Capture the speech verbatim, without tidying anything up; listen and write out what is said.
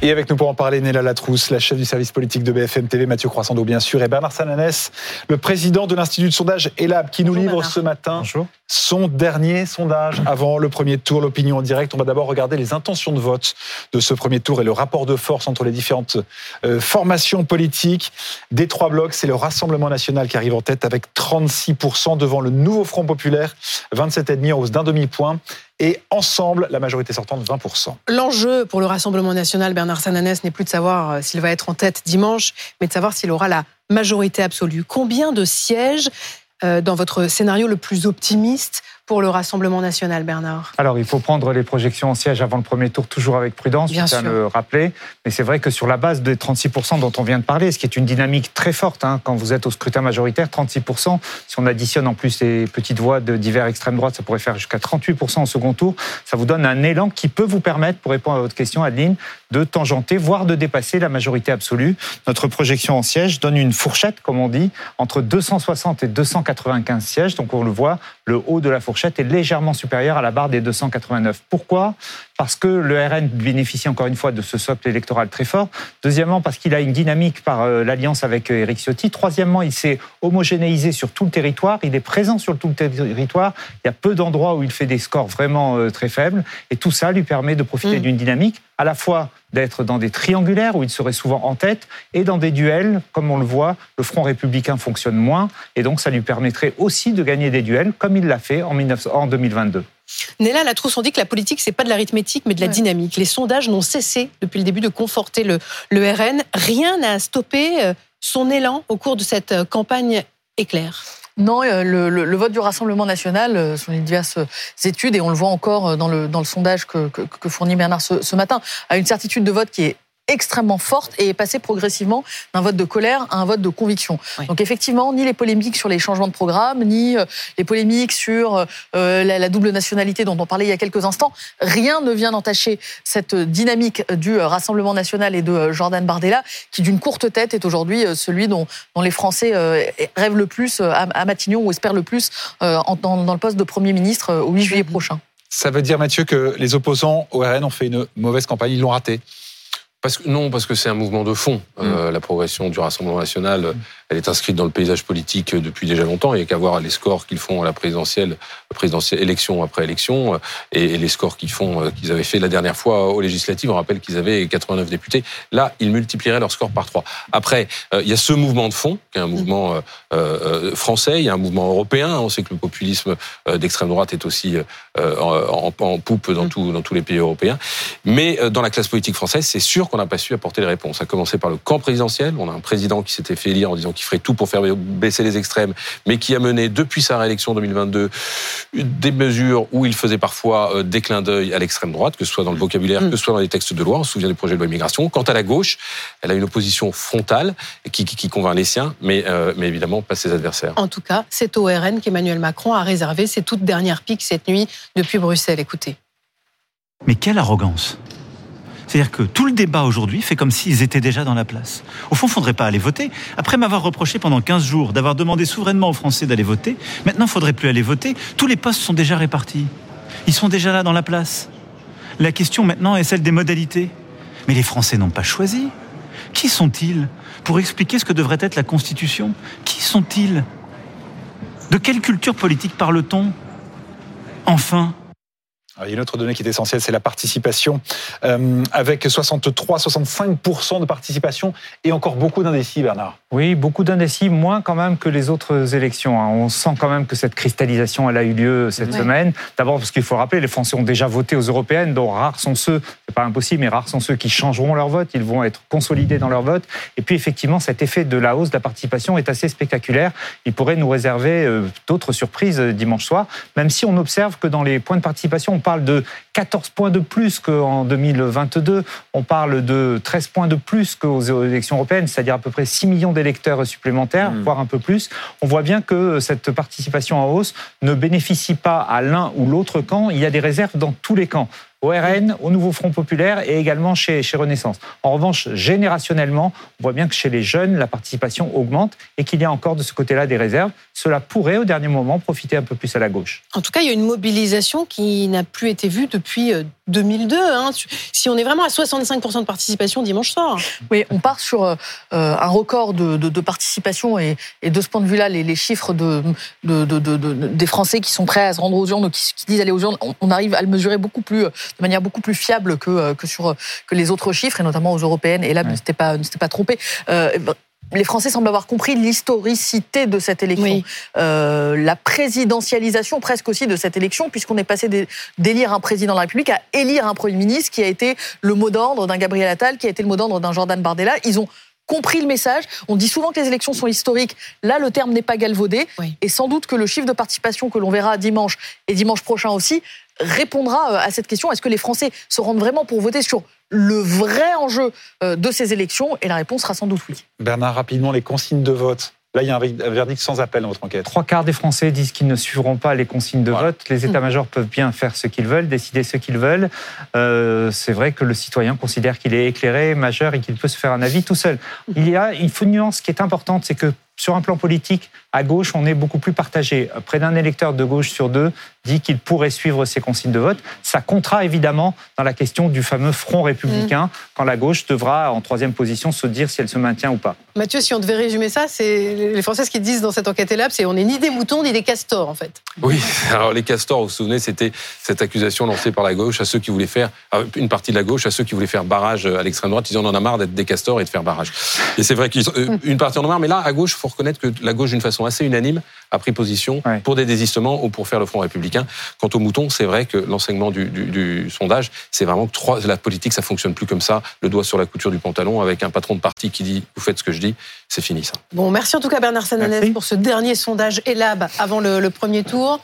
Et avec nous pour en parler, Néla Latrousse, la chef du service politique de B F M T V, Mathieu Croissando bien sûr, et Bernard Sananès, le président de l'Institut de sondage ELAB, qui Bonjour nous livre Bernard. ce matin Bonjour. son dernier sondage avant le premier tour, l'opinion en direct. On va d'abord regarder les intentions de vote de ce premier tour et le rapport de force entre les différentes euh, formations politiques. Des trois blocs, c'est le Rassemblement national qui arrive en tête avec trente-six pour cent devant le Nouveau Front populaire, vingt-sept virgule cinq en hausse d'un demi-point. Et ensemble, la majorité sortante, vingt pour cent. L'enjeu pour le Rassemblement national, Bernard Sananès, n'est plus de savoir s'il va être en tête dimanche, mais de savoir s'il aura la majorité absolue. Combien de sièges euh, dans votre scénario le plus optimiste pour le Rassemblement national, Bernard? Alors, il faut prendre les projections en sièges avant le premier tour, toujours avec prudence, Bien je tiens à sûr. le rappeler. Mais c'est vrai que sur la base des trente-six pour cent dont on vient de parler, ce qui est une dynamique très forte, hein, quand vous êtes au scrutin majoritaire, trente-six pour cent, si on additionne en plus les petites voix de divers extrême droite, ça pourrait faire jusqu'à trente-huit pour cent au second tour. Ça vous donne un élan qui peut vous permettre, pour répondre à votre question, Adeline, de tangenter, voire de dépasser la majorité absolue. Notre projection en sièges donne une fourchette, comme on dit, entre deux cent soixante et deux cent quatre-vingt-quinze sièges. Donc on le voit, le haut de la fourchette est légèrement supérieur à la barre des deux cent quatre-vingt-neuf. Pourquoi ? Parce que le R N bénéficie encore une fois de ce socle électoral très fort. Deuxièmement, parce qu'il a une dynamique par euh, l'alliance avec euh, Éric Ciotti. Troisièmement, il s'est homogénéisé sur tout le territoire. Il est présent sur tout le territoire. Il y a peu d'endroits où il fait des scores vraiment euh, très faibles. Et tout ça lui permet de profiter mmh. d'une dynamique à la fois d'être dans des triangulaires où il serait souvent en tête et dans des duels, comme on le voit, le Front républicain fonctionne moins et donc ça lui permettrait aussi de gagner des duels comme il l'a fait en deux mille vingt-deux. Néla Latrousse, on dit que la politique, c'est pas de l'arithmétique, mais de la ouais. dynamique. Les sondages n'ont cessé depuis le début de conforter le, le R N. Rien n'a stoppé son élan au cours de cette campagne éclair. Non, le, le, le vote du Rassemblement national, sur les diverses études, et on le voit encore dans le, dans le sondage que, que, que fournit Bernard ce, ce matin, a une certitude de vote qui est extrêmement forte et est passée progressivement d'un vote de colère à un vote de conviction. Oui. Donc effectivement, ni les polémiques sur les changements de programme, ni les polémiques sur euh, la, la double nationalité dont on parlait il y a quelques instants, rien ne vient d'entacher cette dynamique du Rassemblement national et de Jordan Bardella, qui d'une courte tête est aujourd'hui celui dont, dont les Français euh, rêvent le plus à, à Matignon ou espèrent le plus euh, en, dans, dans le poste de Premier ministre au huit juillet prochain. Ça veut dire, Mathieu, que les opposants au R N ont fait une mauvaise campagne, ils l'ont raté? Parce que, non, parce que c'est un mouvement de fond. Mmh. Euh, la progression du Rassemblement national, mmh. elle est inscrite dans le paysage politique depuis déjà longtemps. Il n'y a qu'à voir les scores qu'ils font à la présidentielle, présidentielle élection après élection, et, et les scores qu'ils font, qu'ils avaient fait la dernière fois aux législatives. On rappelle qu'ils avaient quatre-vingt-neuf députés. Là, ils multiplieraient leur score par trois. Après, euh, il y a ce mouvement de fond, qui est un mouvement euh, euh, français. Il y a un mouvement européen. On sait que le populisme euh, d'extrême droite est aussi euh, en, en, en poupe dans, mmh. tout, dans tous les pays européens. Mais euh, dans la classe politique française, c'est sûr qu'on n'a pas su apporter les réponses. Ça a commencé par le camp présidentiel. On a un président qui s'était fait élire en disant qu'il ferait tout pour faire baisser les extrêmes, mais qui a mené, depuis sa réélection en deux mille vingt-deux, des mesures où il faisait parfois des clins d'œil à l'extrême droite, que ce soit dans le vocabulaire, mmh. que ce soit dans les textes de loi. On se souvient des projets de loi immigration. Quant à la gauche, elle a une opposition frontale qui, qui, qui convainc les siens, mais, euh, mais évidemment pas ses adversaires. En tout cas, c'est au R N qu'Emmanuel Macron a réservé ses toutes dernières piques cette nuit depuis Bruxelles. Écoutez. Mais quelle arrogance! C'est-à-dire que tout le débat aujourd'hui fait comme s'ils étaient déjà dans la place. Au fond, il ne faudrait pas aller voter. Après m'avoir reproché pendant quinze jours d'avoir demandé souverainement aux Français d'aller voter, maintenant il ne faudrait plus aller voter. Tous les postes sont déjà répartis. Ils sont déjà là dans la place. La question maintenant est celle des modalités. Mais les Français n'ont pas choisi. Qui sont-ils pour expliquer ce que devrait être la Constitution? Qui sont-ils? De quelle culture politique parle-t-on? Enfin. Il y a une autre donnée qui est essentielle, c'est la participation, euh, avec soixante-trois à soixante-cinq pour cent de participation et encore beaucoup d'indécis, Bernard. Oui, beaucoup d'indécis, moins quand même que les autres élections. On sent quand même que cette cristallisation, elle a eu lieu cette oui. semaine. D'abord parce qu'il faut rappeler, les Français ont déjà voté aux européennes, dont rares sont ceux, c'est pas impossible, mais rares sont ceux qui changeront leur vote, ils vont être consolidés dans leur vote. Et puis effectivement, cet effet de la hausse de la participation est assez spectaculaire. Il pourrait nous réserver d'autres surprises dimanche soir, même si on observe que dans les points de participation, on parle de quatorze points de plus qu'en deux mille vingt-deux, on parle de treize points de plus qu'aux élections européennes, c'est-à-dire à peu près six millions d'électeurs supplémentaires, mmh. voire un peu plus. On voit bien que cette participation en hausse ne bénéficie pas à l'un ou l'autre camp, il y a des réserves dans tous les camps. au R N, au Nouveau Front Populaire et également chez, chez Renaissance. En revanche, générationnellement, on voit bien que chez les jeunes, la participation augmente et qu'il y a encore de ce côté-là des réserves. Cela pourrait, au dernier moment, profiter un peu plus à la gauche. En tout cas, il y a une mobilisation qui n'a plus été vue depuis deux mille deux. Hein. Si on est vraiment à soixante-cinq pour cent de participation dimanche soir. Oui, on part sur euh, un record de, de, de participation et, et de ce point de vue-là, les, les chiffres de, de, de, de, de, des Français qui sont prêts à se rendre aux urnes, qui, qui disent aller aux urnes, on, on arrive à le mesurer beaucoup plus, de manière beaucoup plus fiable que, que, sur, que les autres chiffres, et notamment aux européennes. Et là, ouais. ne s'était pas, ne s'était pas trompé. Euh, Les Français semblent avoir compris l'historicité de cette élection, oui. euh, la présidentialisation presque aussi de cette élection, puisqu'on est passé d'élire un président de la République à élire un Premier ministre qui a été le mot d'ordre d'un Gabriel Attal, qui a été le mot d'ordre d'un Jordan Bardella. Ils ont compris le message. On dit souvent que les élections sont historiques. Là, le terme n'est pas galvaudé. Oui. Et sans doute que le chiffre de participation que l'on verra dimanche et dimanche prochain aussi répondra à cette question. Est-ce que les Français se rendent vraiment pour voter sur le vrai enjeu de ces élections? Et la réponse sera sans doute oui. Bernard, rapidement, les consignes de vote. Là, il y a un verdict sans appel dans votre enquête. Trois quarts des Français disent qu'ils ne suivront pas les consignes de voilà. vote. Les états-majors peuvent bien faire ce qu'ils veulent, décider ce qu'ils veulent. Euh, c'est vrai que le citoyen considère qu'il est éclairé, majeur et qu'il peut se faire un avis tout seul. Il y a une nuance qui est importante, c'est que sur un plan politique, à gauche, on est beaucoup plus partagé. Près d'un électeur de gauche sur deux dit qu'il pourrait suivre ces consignes de vote. Ça comptera évidemment dans la question du fameux front républicain, mmh. quand la gauche devra, en troisième position, se dire si elle se maintient ou pas. Mathieu, si on devait résumer ça, c'est les Français ce qu'ils disent dans cette enquête ELAB, c'est on n'est ni des moutons ni des castors, en fait. Oui, alors les castors, vous vous souvenez, c'était cette accusation lancée par la gauche à ceux qui voulaient faire, une partie de la gauche, à ceux qui voulaient faire barrage à l'extrême droite. Ils disaient on en a marre d'être des castors et de faire barrage. Et c'est vrai qu'une partie en a marre, mais là, à gauche, il faut reconnaître que la gauche, d'une façon assez unanime, a pris position ouais. pour des désistements ou pour faire le front républicain. Quant aux moutons, c'est vrai que l'enseignement du, du, du sondage, c'est vraiment que trois, la politique, ça fonctionne plus comme ça, le doigt sur la couture du pantalon, avec un patron de parti qui dit « vous faites ce que je dis », c'est fini ça. Bon, merci en tout cas Bernard Sananès pour ce dernier sondage ELAB avant le, le premier tour.